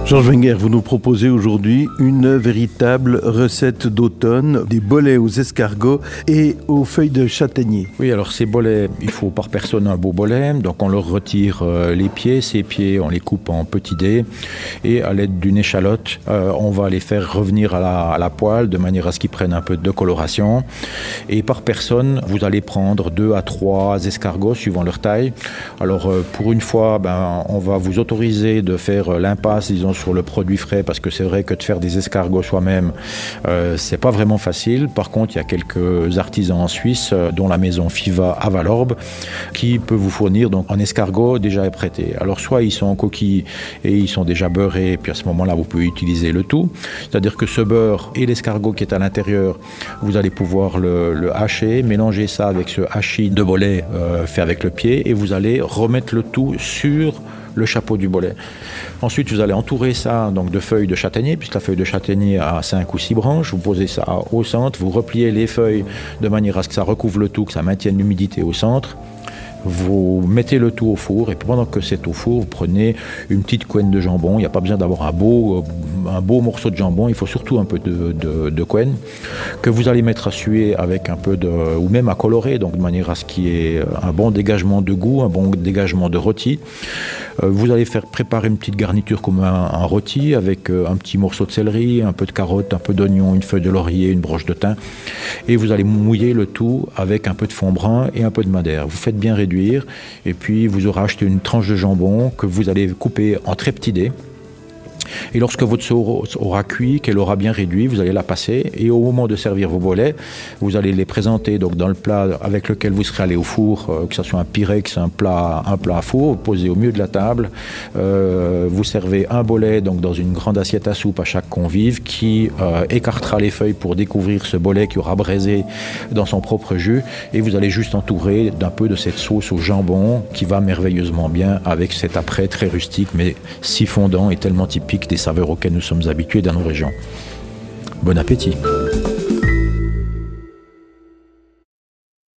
Georges Wenger, vous nous proposez aujourd'hui une véritable recette d'automne, des bolets aux escargots et aux feuilles de châtaignier. Oui, alors ces bolets, il faut par personne un beau bolet, donc on leur retire les pieds. Ces pieds, on les coupe en petits dés et à l'aide d'une échalote, on va les faire revenir à la poêle de manière à ce qu'ils prennent un peu de coloration. Et par personne, vous allez prendre 2 à 3 escargots suivant leur taille. Alors pour une fois, on va vous autoriser de faire l'impasse, disons, sur le produit frais, parce que c'est vrai que de faire des escargots soi-même, c'est pas vraiment facile. Par contre, il y a quelques artisans en Suisse, dont la maison Fiva à Valorbe, qui peut vous fournir donc un escargot déjà prêté. Alors soit ils sont en coquille et ils sont déjà beurrés, et puis à ce moment-là, vous pouvez utiliser le tout. C'est-à-dire que ce beurre et l'escargot qui est à l'intérieur, vous allez pouvoir le hacher, mélanger ça avec ce hachis de bolet fait avec le pied, et vous allez remettre le tout sur le chapeau du bolet. Ensuite, vous allez entourer ça donc de feuilles de châtaignier, puisque la feuille de châtaignier a 5 ou 6 branches. Vous posez ça au centre, vous repliez les feuilles de manière à ce que ça recouvre le tout, que ça maintienne l'humidité au centre. Vous mettez le tout au four, et pendant que c'est au four, vous prenez une petite couenne de jambon. Il n'y a pas besoin d'avoir un beau morceau de jambon, il faut surtout un peu de couenne que vous allez mettre à suer avec un peu ou même à colorer, donc de manière à ce qu'il y ait un bon dégagement de goût, un bon dégagement de rôti. Vous allez faire préparer une petite garniture comme un rôti avec un petit morceau de céleri, un peu de carotte, un peu d'oignon, une feuille de laurier, une broche de thym, et vous allez mouiller le tout avec un peu de fond brun et un peu de madère. Vous faites bien réduire, et puis vous aurez acheté une tranche de jambon que vous allez couper en très petits dés. Et lorsque votre sauce aura cuit, qu'elle aura bien réduit, vous allez la passer, et au moment de servir vos bolets, vous allez les présenter donc dans le plat avec lequel vous serez allé au four, que ce soit un pyrex, un plat à four, vous posez au milieu de la table. Vous servez un bolet donc dans une grande assiette à soupe à chaque convive, qui écartera les feuilles pour découvrir ce bolet qui aura braisé dans son propre jus, et vous allez juste entourer d'un peu de cette sauce au jambon qui va merveilleusement bien avec cet apprêt très rustique mais si fondant et tellement typique des saveurs auxquelles nous sommes habitués dans nos régions. Bon appétit!